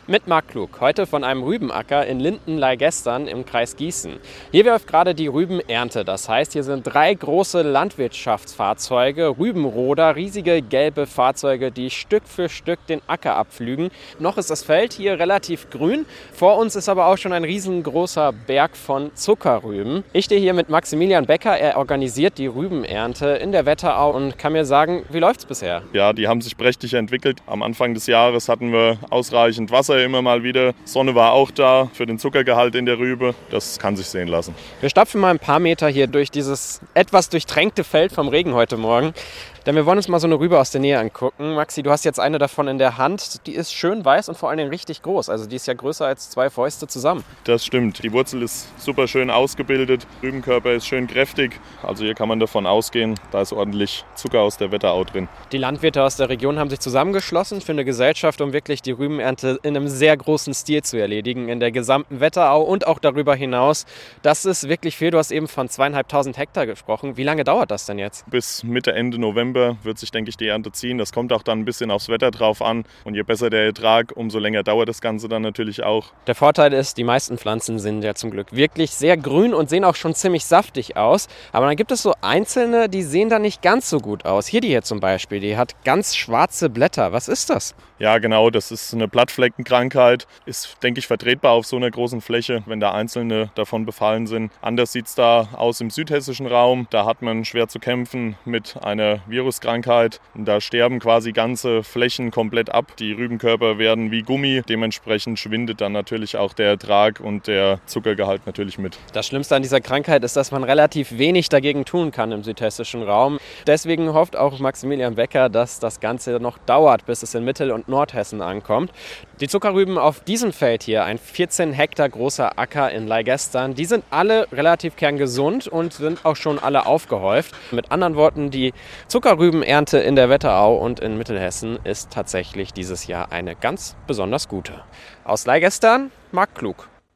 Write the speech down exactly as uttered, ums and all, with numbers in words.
Mit Marc Klug, heute von einem Rübenacker in Linden-Leigestern im Kreis Gießen. Hier läuft gerade die Rübenernte. Das heißt, hier sind drei große Landwirtschaftsfahrzeuge, Rübenroder, riesige gelbe Fahrzeuge, die Stück für Stück den Acker abpflügen. Noch ist das Feld hier relativ grün. Vor uns ist aber auch schon ein riesengroßer Berg von Zuckerrüben. Ich stehe hier mit Maximilian Becker. Er organisiert die Rübenernte in der Wetterau und kann mir sagen, wie läuft es bisher? Ja, die haben sich prächtig entwickelt. Am Anfang des Jahres hatten wir ausreichend Wasser immer mal wieder. Sonne war auch da für den Zuckergehalt in der Rübe. Das kann sich sehen lassen. Wir stapfen mal ein paar Meter hier durch dieses etwas durchtränkte Feld vom Regen heute Morgen. Denn wir wollen uns mal so eine Rübe aus der Nähe angucken. Maxi, du hast jetzt eine davon in der Hand. Die ist schön weiß und vor allen Dingen richtig groß. Also die ist ja größer als zwei Fäuste zusammen. Das stimmt. Die Wurzel ist super schön ausgebildet. Der Rübenkörper ist schön kräftig. Also hier kann man davon ausgehen, da ist ordentlich Zucker aus der Wetterau drin. Die Landwirte aus der Region haben sich zusammengeschlossen für eine Gesellschaft, um wirklich die Rübenernte in einem sehr großen Stil zu erledigen. In der gesamten Wetterau und auch darüber hinaus. Das ist wirklich viel. Du hast eben von zweieinhalbtausend Hektar gesprochen. Wie lange dauert das denn jetzt? Bis Mitte, Ende November wird sich, denke ich, die Ernte ziehen. Das kommt auch dann ein bisschen aufs Wetter drauf an. Und je besser der Ertrag, umso länger dauert das Ganze dann natürlich auch. Der Vorteil ist, die meisten Pflanzen sind ja zum Glück wirklich sehr grün und sehen auch schon ziemlich saftig aus. Aber dann gibt es so einzelne, die sehen dann nicht ganz so gut aus. Hier die hier zum Beispiel, die hat ganz schwarze Blätter. Was ist das? Ja, genau, das ist eine Blattfleckenkrankheit. Ist, denke ich, vertretbar auf so einer großen Fläche, wenn da einzelne davon befallen sind. Anders sieht es da aus im südhessischen Raum. Da hat man schwer zu kämpfen mit einer Viruskrankheit. Und da sterben quasi ganze Flächen komplett ab. Die Rübenkörper werden wie Gummi. Dementsprechend schwindet dann natürlich auch der Ertrag und der Zuckergehalt natürlich mit. Das Schlimmste an dieser Krankheit ist, dass man relativ wenig dagegen tun kann im südhessischen Raum. Deswegen hofft auch Maximilian Becker, dass das Ganze noch dauert, bis es in Mittel- und Nordhessen ankommt. Die Zuckerrüben auf diesem Feld hier, ein vierzehn Hektar großer Acker in Leigestern, die sind alle relativ kerngesund und sind auch schon alle aufgehäuft. Mit anderen Worten, die Zuckerrübenernte in der Wetterau und in Mittelhessen ist tatsächlich dieses Jahr eine ganz besonders gute. Aus Leigestern, Marc Klug.